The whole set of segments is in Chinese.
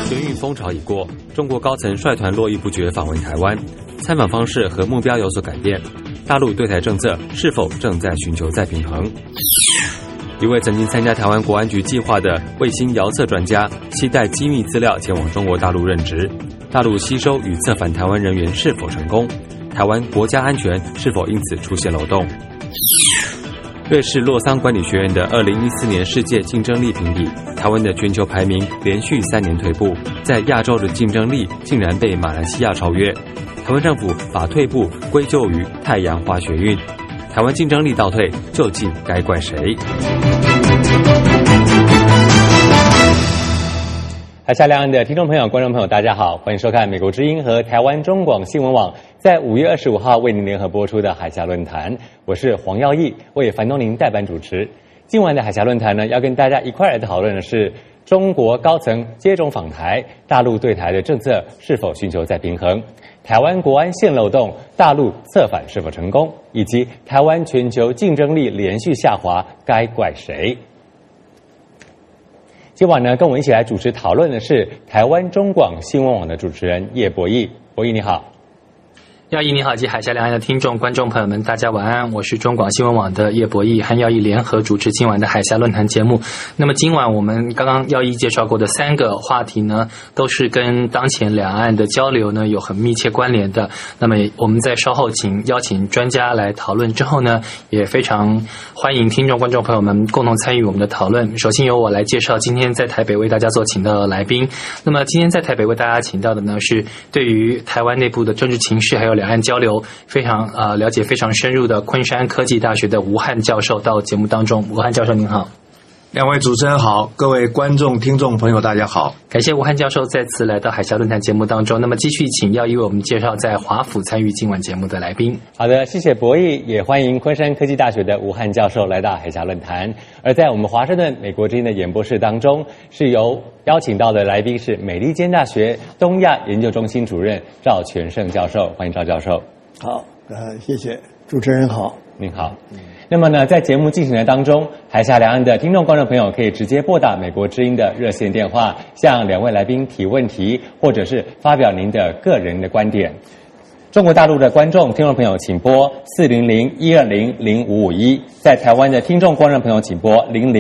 学运风潮已过，中国高层率团络绎不绝访问台湾，参访方式和目标有所改变。大陆对台政策是否正在寻求再平衡？一位曾经参加台湾国安局计划的卫星遥测专家，携带机密资料前往中国大陆任职。大陆吸收与策反台湾人员是否成功？台湾国家安全是否因此出现漏洞？瑞士洛桑管理学院的2014年世界竞争力评比，台湾的全球排名连续3年退步，在亚洲的竞争力竟然被马来西亚超越。台湾政府把退步归咎于太阳花学运，台湾竞争力倒退，究竟该怪谁？海峡两岸的听众朋友、观众朋友，大家好，欢迎收看美国之音和台湾中广新闻网在5月25号为您联合播出的海峡论坛。我是黄耀义，为樊东林代班主持。今晚的海峡论坛呢，要跟大家一块来讨论的是中国高层接踵访台，大陆对台的政策是否寻求再平衡？台湾国安陷漏洞，大陆策反是否成功？以及台湾全球竞争力连续下滑，该怪谁？今晚呢，跟我一起来主持讨论的是台湾中广新闻网的主持人叶博弈。博弈你好。 耀义你好，及海峡两岸的听众观众朋友们，大家晚安，我是中广新闻网的叶博弈，和耀义联合主持今晚的海峡论坛节目。那么今晚我们刚刚耀义介绍过的3个话题呢，都是跟当前两岸的交流呢有很密切关联的。那么我们在稍后邀请专家来讨论之后呢，也非常欢迎听众观众朋友们共同参与我们的讨论。首先由我来介绍今天在台北为大家所请到的来宾。那么今天在台北为大家请到的呢，是对于台湾内部的政治情势还有两岸交流非常了解非常深入的昆山科技大学的吴汉教授到节目当中。吴汉教授您好。 两位主持人好，各位观众听众朋友大家好， 感谢吴汉教授再次来到海峡论坛节目当中。那么继续请耀义为我们介绍在华府参与今晚节目的来宾。 好的，谢谢博弈，也欢迎昆山科技大学的吴汉教授来到海峡论坛。而在我们华盛顿美国之音的演播室当中，是由邀请到的来宾是美利坚大学东亚研究中心主任赵全胜教授，欢迎赵教授。 好，谢谢主持人好， 您好。那么呢，在节目进行的当中，海峡两岸的听众观众朋友可以直接拨打美国之音的热线电话，向2位来宾提问题，或者是发表您的个人的观点。中国大陆的观众听众朋友请拨400-120-0551，在台湾的听众观众朋友请拨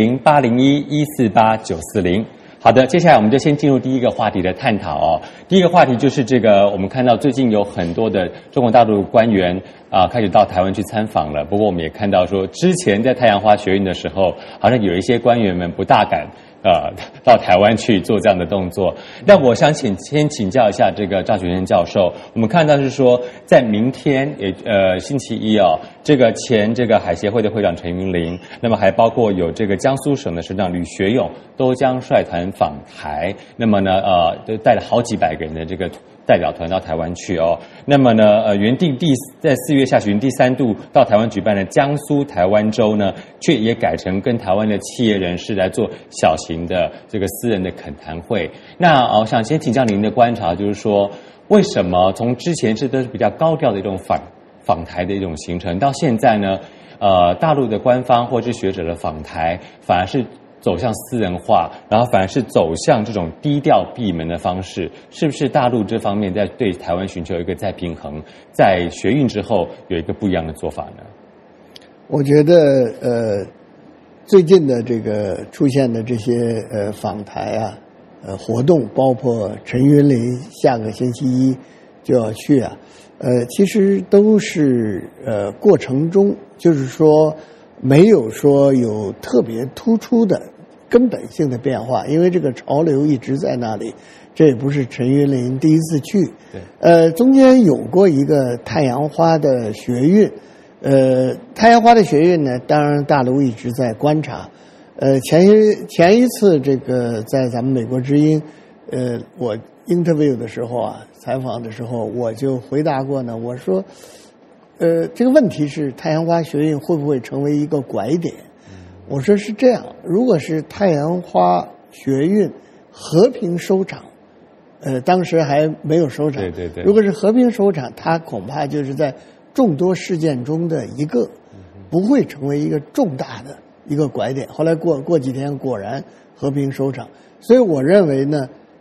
00-801-148-940。好的，接下来我们就先进入第一个话题的探讨哦。第一个话题就是这个，我们看到最近有很多的中国大陆官员开始到台湾去参访了。不过我们也看到说，之前在太阳花学运的时候，好像有一些官员们不大敢到台湾去做这样的动作。那我想先请教一下这个赵全胜教授，我们看到是说，在明天星期一哦，这个前这个海协会的会长陈云林，那么还包括有这个江苏省的省长吕学勇，都将率团访台。那么呢都带了好几百个人的这个代表团到台湾去哦。那么呢原定在4月下旬第3度到台湾举办的江苏台湾周呢，却也改成跟台湾的企业人士来做小型的这个私人的恳谈会。那我想先请教您的观察，就是说为什么从之前都是比较高调的一种访台的一种行程，到现在呢大陆的官方或是学者的访台反而是走向私人化，然后反而是走向这种低调闭门的方式，是不是大陆这方面在对台湾寻求一个再平衡，在学运之后有一个不一样的做法呢？ 我觉得最近的这个出现的这些访台活动，包括陈云林下个星期一就要去其实都是过程中就是说没有说有特别突出的根本性的变化，因为这个潮流一直在那里，这也不是陈云林第一次去。对，中间有过一个太阳花的学运，太阳花的学运呢，当然大陆一直在观察。前一次这个在咱们美国之音，我 interview 的时候采访的时候，我就回答过呢，我说，这个问题是太阳花学运会不会成为一个拐点？我说是这样，如果是太阳花学运和平收场，当时还没有收场，对，如果是和平收场，它恐怕就是在众多事件中的一个，不会成为一个重大的一个拐点。后来过几天果然和平收场，所以我认为呢，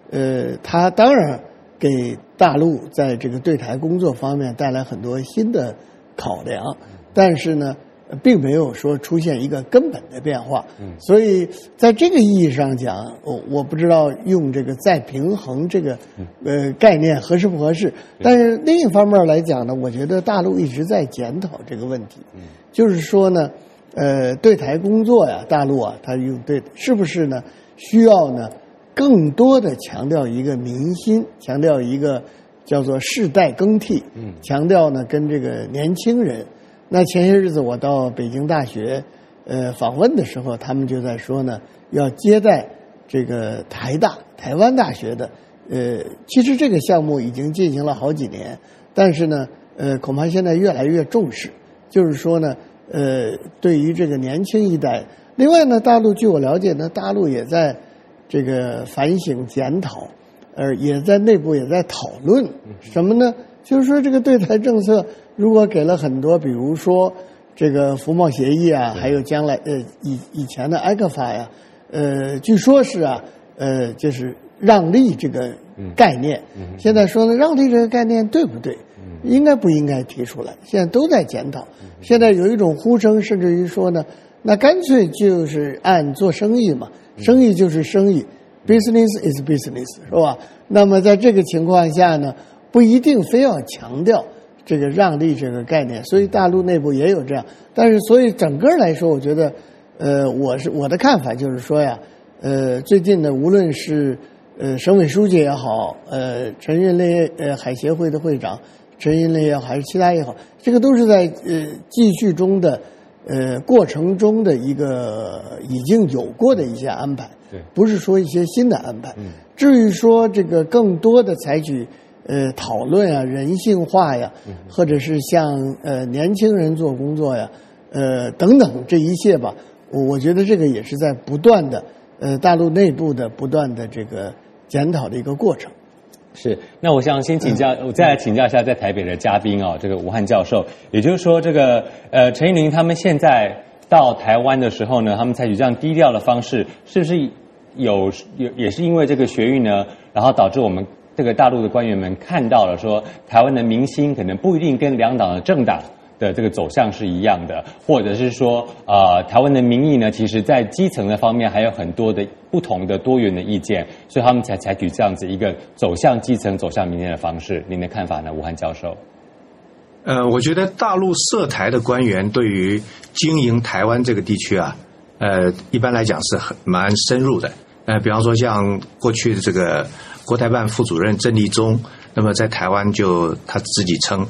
它当然给大陆在这个对台工作方面带来很多新的考量，但是呢，并没有说出现一个根本的变化。所以在这个意义上讲，我不知道用这个再平衡这个概念合适不合适。但是另一方面来讲呢，我觉得大陆一直在检讨这个问题，就是说呢，对台工作呀，大陆啊，它用对是不是呢？需要呢更多的强调一个民心，强调一个叫做世代更替，强调呢跟这个年轻人。那前些日子我到北京大学访问的时候，他们就在说呢，要接待这个台湾大学的。其实这个项目已经进行了好几年，但是呢，恐怕现在越来越重视。就是说呢，对于这个年轻一代，另外呢，大陆据我了解呢，大陆也在这个反省检讨，也在内部也在讨论什么呢？就是说这个对台政策如果给了很多，比如说这个服贸协议啊，还有将来以前的埃克法呀，据说是啊，就是让利这个概念，现在说呢，让利这个概念对不对？应该不应该提出来？现在都在检讨。现在有一种呼声，甚至于说呢，那干脆就是按做生意嘛，生意就是生意 ，business is business， 是吧？那么在这个情况下呢，不一定非要强调这个让利这个概念，所以大陆内部也有这样。但是，所以整个来说，我觉得，我的看法就是说呀，最近呢，无论是省委书记也好，陈云雷海协会的会长陈云雷也好，还是其他也好，这个都是在继续中的过程中的一个已经有过的一些安排，对，不是说一些新的安排。至于说这个更多的采取讨论啊、人性化呀，或者是向年轻人做工作呀，等等这一切吧，我觉得这个也是在不断的大陆内部的不断的这个检讨的一个过程。 是，那我想先请教，我再来请教一下在台北的嘉宾哦，这个吴汉教授，也就是说，这个陈云林他们现在到台湾的时候呢，他们采取这样低调的方式，是不是也是因为这个学运呢，然后导致我们这个大陆的官员们看到了说，台湾的民心可能不一定跟两党的政党的这个走向是一样的，或者是说台湾的民意呢，其实在基层的方面还有很多的不同的多元的意见，所以他们才采取这样子一个走向基层、走向民间的方式。您的看法呢，吴汉教授？ 我觉得大陆涉台的官员对于经营台湾这个地区啊，一般来讲是蛮深入的。比方说像过去的这个国台办副主任郑立忠，那么在台湾就他自己称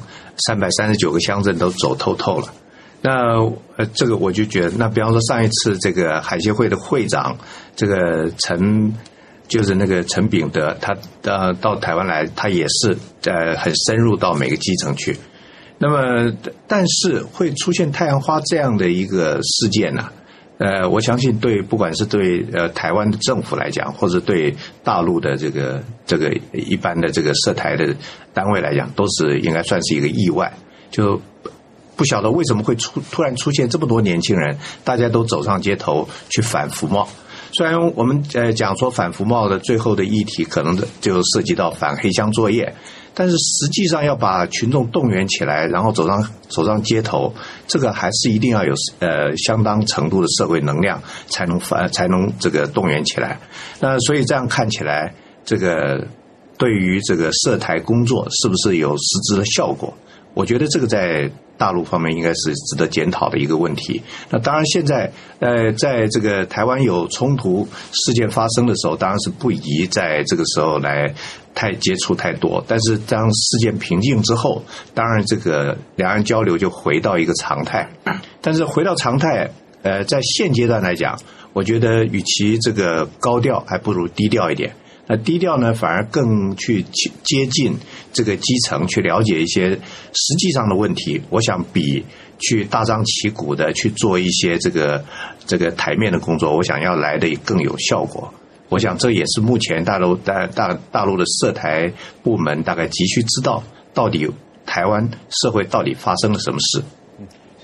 339个乡镇都走透透了。那这个我就觉得，那比方说上一次这个海协会的会长这个就是那个陈炳德，他到台湾来，他也是很深入到每个基层去。那么但是会出现太阳花这样的一个事件呢，我相信不管是对台湾的政府来讲，或者对大陆的这个一般的这个涉台的单位来讲，都是应该算是一个意外。就不晓得为什么会突然出现这么多年轻人，大家都走上街头去反服贸。虽然我们讲说反服贸的最后的议题可能就涉及到反黑箱作业，但是实际上要把群众动员起来，然后走上街头，这个还是一定要有相当程度的社会能量才能这个动员起来。那所以这样看起来，这个对于这个涉台工作是不是有实质的效果？我觉得这个在大陆方面应该是值得检讨的一个问题。那当然现在在这个台湾有冲突事件发生的时候，当然是不宜在这个时候来接触太多。但是当事件平静之后，当然这个两岸交流就回到一个常态。但是回到常态，在现阶段来讲，我觉得与其这个高调，还不如低调一点。那低调呢，反而更去接近这个基层，去了解一些实际上的问题。我想比去大张旗鼓的去做一些这个台面的工作，我想要来的更有效果。我想这也是目前大陆的涉台部门大概急需知道，到底台湾社会到底发生了什么事。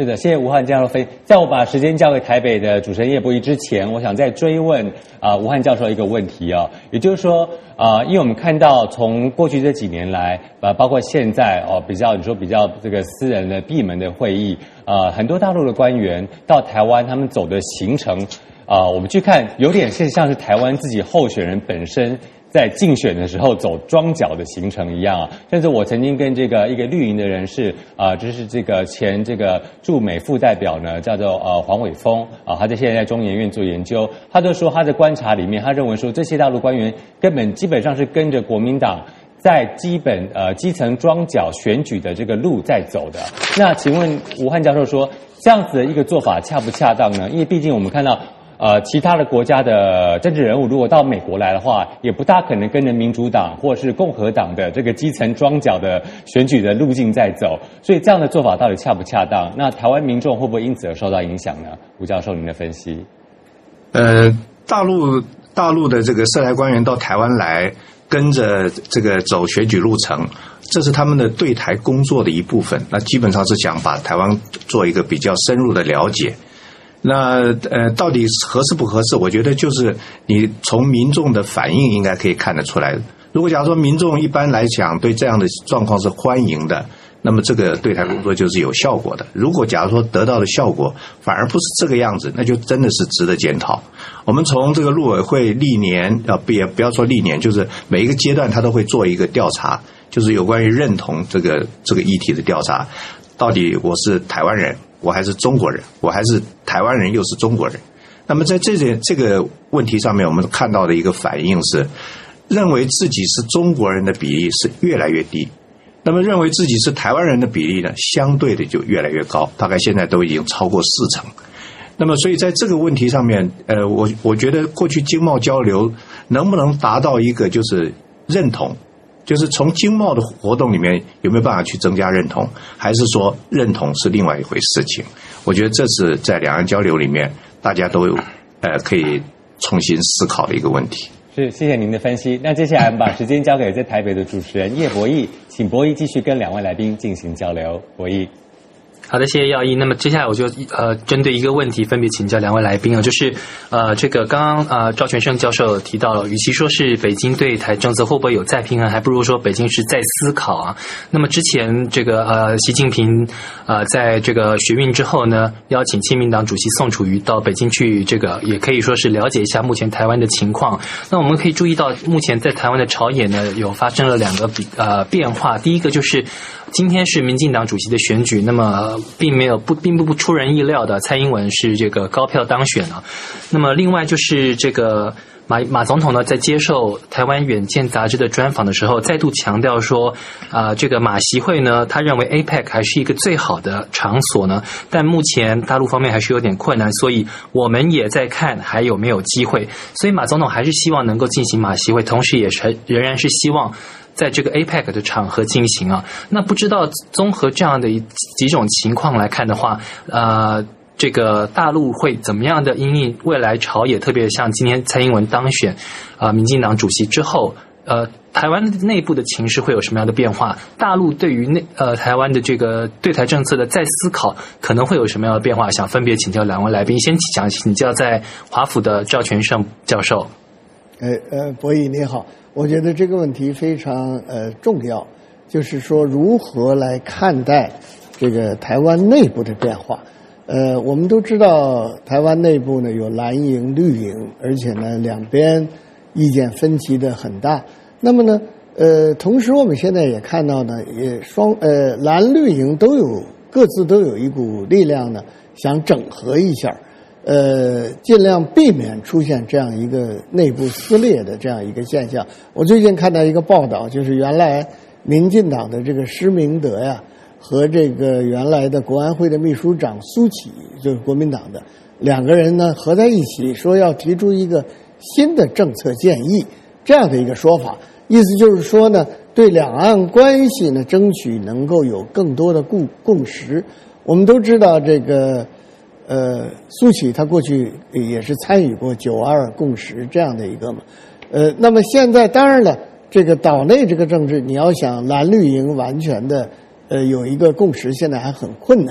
是的，谢谢吴汉教授分析。在我把时间交给台北的主持人叶博弈之前，我想再追问吴汉教授一个问题哦，也就是说因为我们看到从过去这几年来包括现在比较这个私人的闭门的会议很多大陆的官员到台湾，他们走的行程我们去看有点像是台湾自己候选人本身在竞选的时候走庄脚的行程一样甚至我曾经跟这个一个绿营的人士就是这个前这个驻美副代表呢，叫做黄伟峰他现在在中研院做研究，他就说他的观察里面，他认为说这些大陆官员基本上是跟着国民党在基层庄脚选举的这个路在走的。那请问吴汉教授说，这样子的一个做法恰不恰当呢？因为毕竟我们看到其他的国家的政治人物如果到美国来的话，也不大可能跟着民主党或是共和党的这个基层庄脚的选举的路径在走，所以这样的做法到底恰不恰当？那台湾民众会不会因此而受到影响呢？吴教授，您的分析？ 大陆的这个涉台官员到台湾来，跟着这个走选举路程，这是他们的对台工作的一部分。那基本上是想把台湾做一个比较深入的了解。那到底合适不合适？我觉得就是你从民众的反应应该可以看得出来。如果假如说民众一般来讲对这样的状况是欢迎的，那么这个对台工作就是有效果的。如果假如说得到的效果反而不是这个样子，那就真的是值得检讨。我们从这个陆委会历年不要说历年，就是每一个阶段他都会做一个调查，就是有关于认同这个议题的调查。到底我是台湾人，我还是中国人，我还是台湾人又是中国人。那么在这个问题上面，我们看到的一个反应是，认为自己是中国人的比例是越来越低，那么认为自己是台湾人的比例呢，相对的就越来越高，大概现在都已经超过40%。那么所以在这个问题上面我觉得过去经贸交流能不能达到一个就是认同，就是从经贸的活动里面有没有办法去增加认同，还是说认同是另外一回事情？我觉得这是在两岸交流里面大家都可以重新思考的一个问题。 是，谢谢您的分析。那接下来我们把时间交给在台北的主持人叶博弈，请博弈继续跟两位来宾进行交流。博弈。 好的，谢谢耀一。那么接下来我就针对一个问题分别请教两位来宾就是这个刚刚赵全胜教授提到了，与其说是北京对台政策会不会有再平衡，还不如说北京是在思考啊。那么之前这个习近平在这个学运之后呢，邀请亲民党主席宋楚瑜到北京去，这个也可以说是了解一下目前台湾的情况。那我们可以注意到，目前在台湾的朝野呢有发生了两个变化。第一个就是今天是民进党主席的选举，那么并不出人意料的，蔡英文是这个高票当选了。那么另外就是这个马总统呢，在接受台湾远见杂志的专访的时候，再度强调说，这个马习会呢，他认为 APEC 还是一个最好的场所呢，但目前大陆方面还是有点困难，所以我们也在看还有没有机会。所以马总统还是希望能够进行马习会，同时也是仍然是希望在这个 APEC 的场合进行啊。那不知道综合这样的几种情况来看的话，这个大陆会怎么样的因应未来朝野，特别像今天蔡英文当选民进党主席之后，台湾内部的情势会有什么样的变化？大陆对于台湾的这个对台政策的再思考可能会有什么样的变化？想分别请教两位来宾，先请教在华府的赵全胜教授。 博弈你好，我觉得这个问题非常重要，就是说如何来看待这个台湾内部的变化。我们都知道台湾内部呢有蓝营绿营，而且呢两边意见分歧的很大。那么呢同时我们现在也看到呢，蓝绿营各自都有一股力量呢，想整合一下，尽量避免出现这样一个内部撕裂的这样一个现象。我最近看到一个报道，就是原来民进党的这个施明德呀，和这个原来的国安会的秘书长苏起，就是国民党的两个人呢合在一起，说要提出一个新的政策建议，这样的一个说法，意思就是说呢，对两岸关系呢争取能够有更多的共识。我们都知道这个苏起他过去也是参与过9·2共识这样的一个嘛，那么现在当然了，这个岛内这个政治，你要想蓝绿营完全的有一个共识，现在还很困难。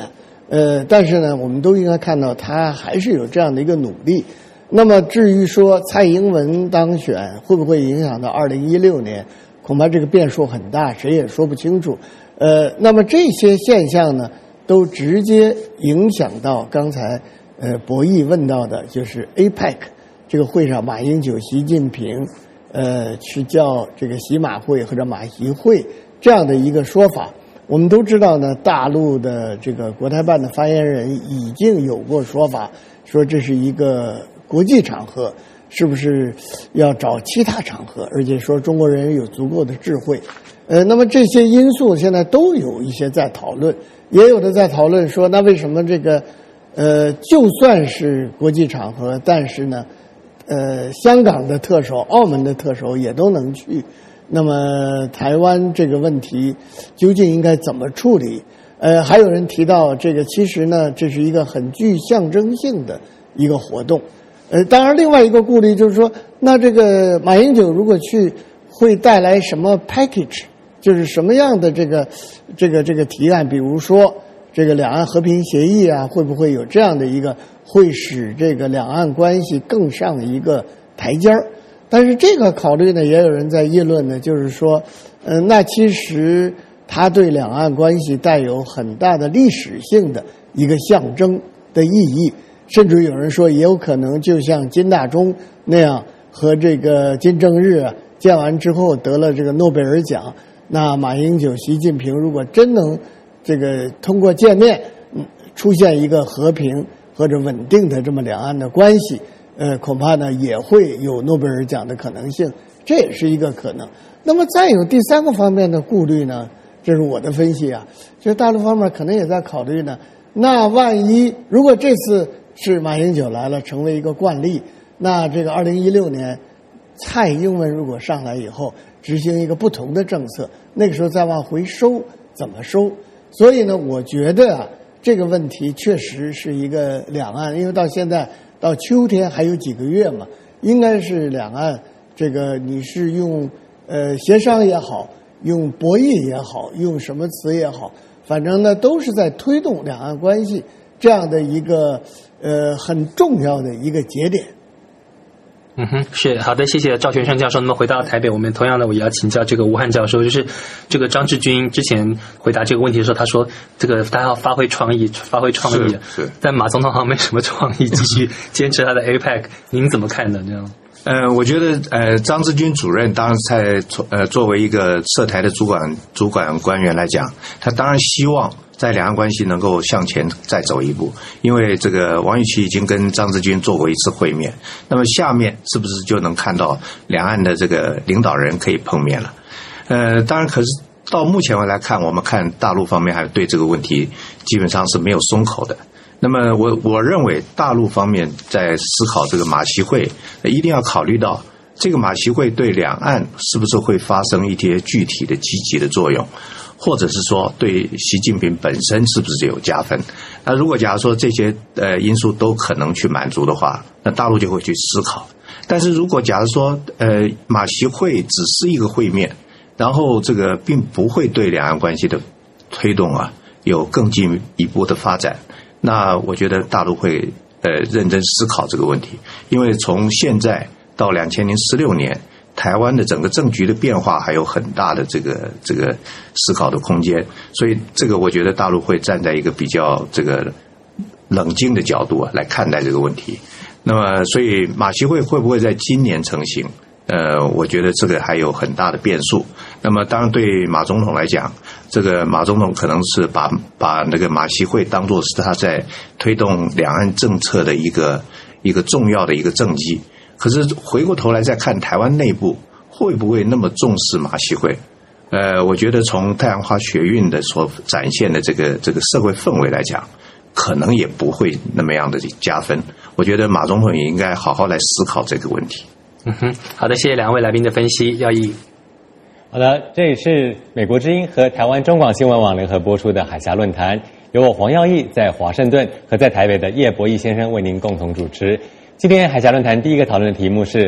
但是呢，我们都应该看到他还是有这样的一个努力。那么至于说蔡英文当选会不会影响到2016年，恐怕这个变数很大，谁也说不清楚。那么这些现象呢，都直接影响到刚才博弈问到的，就是 APEC 这个会上，马英九、习近平是叫这个习马会或者马习会这样的一个说法。我们都知道呢，大陆的这个国台办的发言人已经有过说法，说这是一个国际场合，是不是要找其他场合，而且说中国人有足够的智慧。那么这些因素现在都有一些在讨论，也有的在讨论说，那为什么这个就算是国际场合，但是呢香港的特首、澳门的特首也都能去，那么台湾这个问题究竟应该怎么处理？还有人提到这个，其实呢，这是一个很具象征性的一个活动。当然，另外一个顾虑就是说，那这个马英九如果去，会带来什么 package？ 就是什么样的这个提案？比如说，这个两岸和平协议啊，会不会有这样的一个，会使这个两岸关系更上一个台阶儿？但是这个考虑呢，也有人在议论呢，就是说，那其实它对两岸关系带有很大的历史性的一个象征的意义，甚至有人说，也有可能就像金大中那样，和这个金正日啊见完之后得了这个诺贝尔奖，那马英九、习近平如果真能这个通过见面，出现一个和平或者稳定的这么两岸的关系。恐怕呢也会有诺贝尔奖的可能性，这也是一个可能。那么再有第三个方面的顾虑呢，这是我的分析啊，就是大陆方面可能也在考虑呢，那万一如果这次是马英九来了，成为一个惯例，那这个2016年蔡英文如果上来以后执行一个不同的政策，那个时候再往回收怎么收？所以呢，我觉得啊，这个问题确实是一个两岸，因为到现在到秋天还有几个月嘛，应该是两岸这个你是用协商也好，用博弈也好，用什么词也好，反正呢都是在推动两岸关系这样的一个很重要的一个节点。 是好的，谢谢赵全胜教授。那么回到台北，我们同样的我也要请教这个吴汉教授，就是这个张志军之前回答这个问题的时候，他说这个他要发挥创意，是但马总统好像没什么创意，继续坚持他的 APEC， 您怎么看呢？这样？ 我觉得张志军主任当然在作为一个涉台的主管官员来讲，他当然希望在两岸关系能够向前再走一步，因为这个王玉琦已经跟张志军做过一次会面，那么下面是不是就能看到两岸的这个领导人可以碰面了？当然，可是到目前来看，我们看大陆方面还对这个问题基本上是没有松口的。那么我认为大陆方面在思考这个马习会，一定要考虑到这个马习会对两岸是不是会发生一些具体的积极的作用，或者是说对习近平本身是不是有加分。那如果假如说这些因素都可能去满足的话，那大陆就会去思考。但是如果假如说马习会只是一个会面，然后这个并不会对两岸关系的推动啊有更进一步的发展，那我觉得大陆会认真思考这个问题。因为从现在到2016年，台湾的整个政局的变化还有很大的这个思考的空间，所以这个我觉得大陆会站在一个比较这个冷静的角度来看待这个问题。那么所以马习会会不会在今年成型，我觉得这个还有很大的变数。那么当然对马总统来讲，这个马总统可能是把那个马习会当作是他在推动两岸政策的一个重要的一个政绩。可是回过头来再看台湾内部会不会那么重视马习会？我觉得从太阳花学运的所展现的这个社会氛围来讲，可能也不会那么样的加分。我觉得马总统也应该好好来思考这个问题。 好的，谢谢两位来宾的分析。耀义。 好的，这里是美国之音和台湾中广新闻网联合播出的海峡论坛，由我黄耀义在华盛顿和在台北的叶博义先生为您共同主持。今天海峡论坛第一个讨论的题目是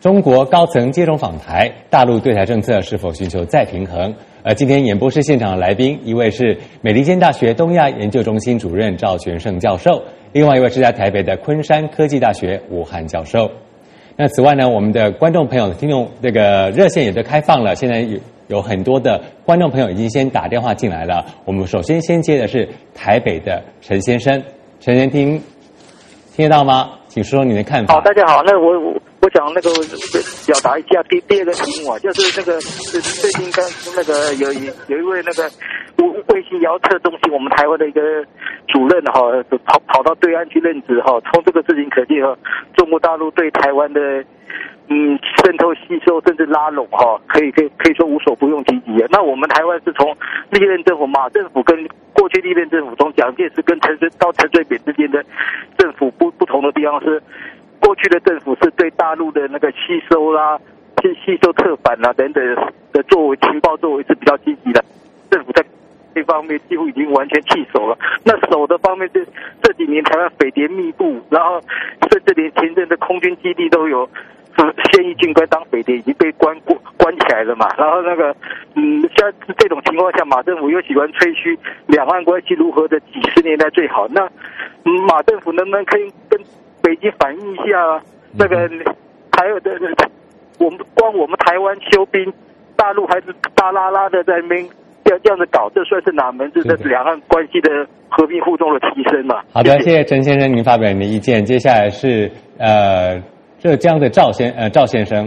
中国高层接种访台，大陆对台政策是否寻求再平衡？今天演播室现场的来宾，一位是美利坚大学东亚研究中心主任赵全胜教授，另外一位是在台北的昆山科技大学吴汉教授。那此外呢，我们的观众朋友、听众这个热线也都开放了，现在有很多的观众朋友已经先打电话进来了。我们首先接的是台北的陈先生，陈先生听得到吗？请说你的看法。 好，大家好，那我想那个表达一下第二个题目啊，就是那个最近刚那个有一位那个卫星遥测中心我们台湾的一个主任哈，跑到对岸去任职哈，从这个事情可见哈，中国大陆对台湾的渗透、吸收甚至拉拢哈，可以说无所不用其极啊。那我们台湾是从历任政府马政府跟过去历任政府从蒋介石跟陈水扁之间的政府不同的地方是，过去的政府是对大陆的那个吸收啦、吸收策反啦等等的情报作为是比较积极的，政府在这方面几乎已经完全弃守了。那守的方面是这几年台湾匪谍密布，然后甚至连前阵的空军基地都有现役军官当匪谍已经被关起来了嘛。然后那个像这种情况下，马政府又喜欢吹嘘两岸关系如何的几十年来最好，那马政府能不能可以跟北京反映一下那个还有的我们台湾休兵，大陆还是大拉拉的在那边这样子搞，这算是哪门子的两岸关系的和平互动的提升嘛？ 好的，谢谢陈先生您发表您的意见。接下来是浙江的赵先生。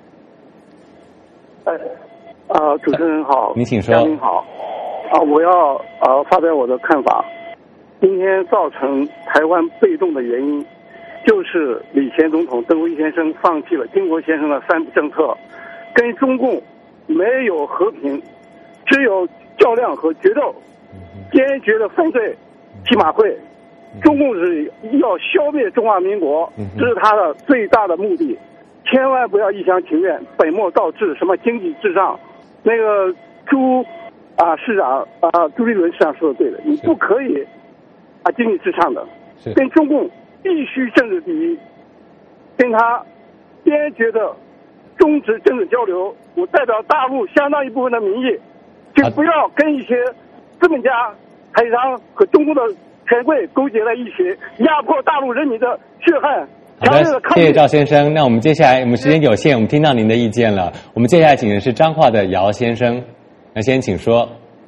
主持人好， 您请说。 嘉宾好。我要发表我的看法。今天造成台湾被动的原因，就是李前总统、邓辉先生放弃了金国先生的三不政策，跟中共没有和平，只有较量和决斗，坚决的反对骑马会。中共是要消灭中华民国，这是他的最大的目的。千万不要一厢情愿、本末倒置，什么经济至上。那个朱立伦市长说的对的，你不可以经济至上的，跟中共必须政治第一，跟他坚决的终止政治交流。我代表大陆相当一部分的民意，就不要跟一些资本家、台商和中共的权贵勾结在一起，压迫大陆人民的血汗。 好的，谢谢赵先生。那我们接下来，我们时间有限，我们听到您的意见了。我们接下来请的是彰化的姚先生，那先请说。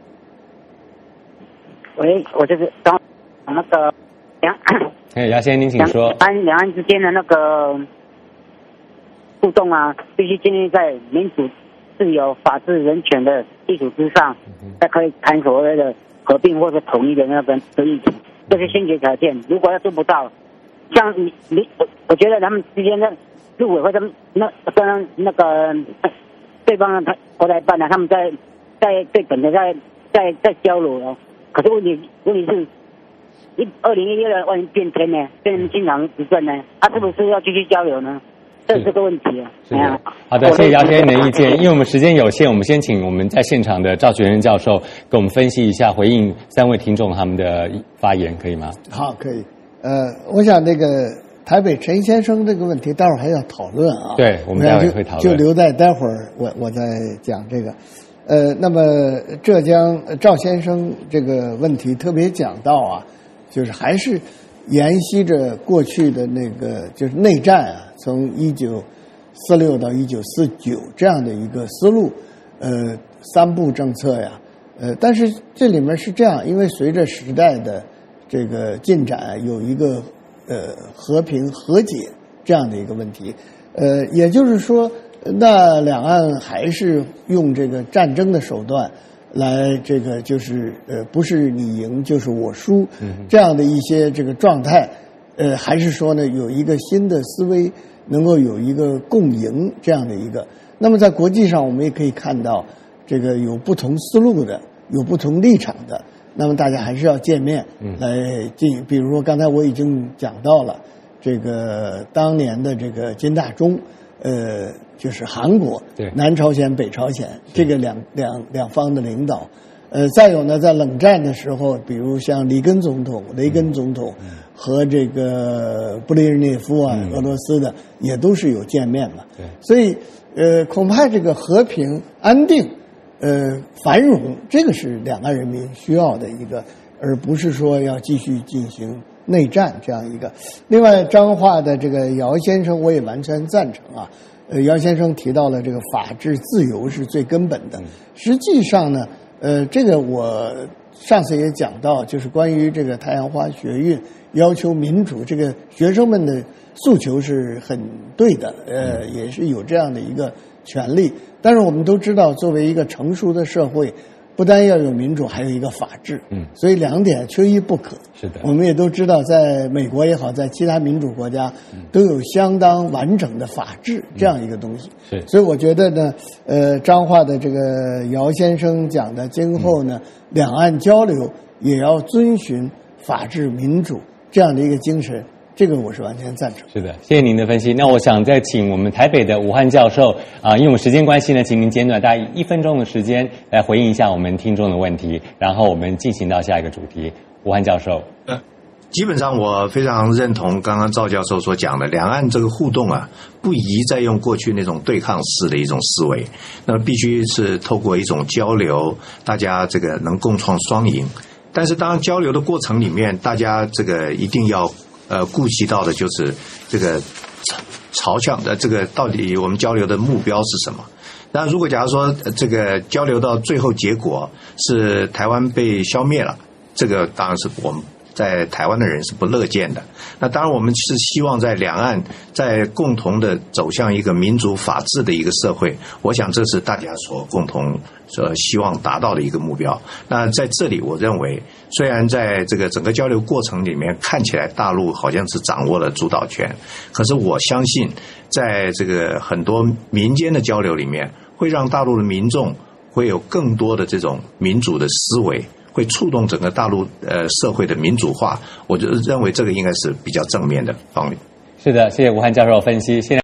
喂，我就是那个姚先生，您请说。 两岸之间的那个互动啊，必须建立在民主、自由、法治、人权的基础之上，才可以谈所谓的合并或者统一的那个议题，这是先决条件。如果要做不到，像我觉得他们之间的陆委会跟那个对方的国台办呢，他们在对等的在交流了。可是问题是，2011年万一变天呢，变成经常执政呢，是不是要继续交流呢？这是个问题啊。 好的，谢谢姚先生的意见。因为我们时间有限，我们先请我们在现场的赵全胜教授给我们分析一下，回应三位听众他们的发言，可以吗？ 好，可以。我想这个台北陈先生这个问题，待会儿还要讨论啊。 对，我们待会儿会讨论， 就留在待会儿我再讲这个。那么浙江赵先生这个问题特别讲到啊，就是还是沿袭着过去的那个就是内战啊，从1946到1949这样的一个思路，三不政策呀，但是这里面是这样，因为随着时代的这个进展，有一个和平和解这样的一个问题，也就是说，那两岸还是用这个战争的手段来这个就是不是你赢就是我输这样的一些这个状态，还是说呢有一个新的思维能够有一个共赢这样的一个。那么在国际上我们也可以看到，这个有不同思路的，有不同立场的，那么大家还是要见面来进。比如说刚才我已经讲到了这个当年的这个金大中，就是韩国、南朝鲜、北朝鲜这个两方的领导， 再有呢，在冷战的时候，比如像雷根总统和这个布列日涅夫啊，俄罗斯的也都是有见面嘛。对，所以恐怕这个和平安定。繁荣，这个是两岸人民需要的一个，而不是说要继续进行内战这样一个。另外，彰化的这个姚先生，我也完全赞成啊。姚先生提到了这个法治自由是最根本的。实际上呢，这个我上次也讲到，就是关于这个太阳花学运要求民主，这个学生们的诉求是很对的，也是有这样的一个权利。但是我们都知道，作为一个成熟的社会，不单要有民主，还有一个法治。所以两点缺一不可。是的，我们也都知道，在美国也好，在其他民主国家，都有相当完整的法治这样一个东西。是，所以我觉得呢，彰化的这个姚先生讲的，今后呢，两岸交流也要遵循法治民主这样的一个精神。这个我是完全赞成。是的， 谢谢您的分析。那我想再请我们台北的武汉教授因为我们时间关系呢，请您简短大概1分钟的时间来回应一下我们听众的问题，然后我们进行到下一个主题。武汉教授， 基本上我非常认同刚刚赵教授所讲的，两岸这个互动啊，不宜再用过去那种对抗式的一种思维，那么必须是透过一种交流，大家这个能共创双赢。但是当交流的过程里面，大家这个一定要顾及到的就是这个朝向的这个到底我们交流的目标是什么？那如果假如说这个交流到最后结果是台湾被消灭了，这个当然是我们在台湾的人是不乐见的。那当然我们是希望在两岸在共同的走向一个民主法治的一个社会，我想这是大家所共同希望达到的一个目标。那在这里我认为，虽然在这个整个交流过程里面看起来大陆好像是掌握了主导权，可是我相信在这个很多民间的交流里面，会让大陆的民众会有更多的这种民主的思维，会触动整个大陆社会的民主化。我就认为这个应该是比较正面的方面。 是的，谢谢武汉教授分析。现在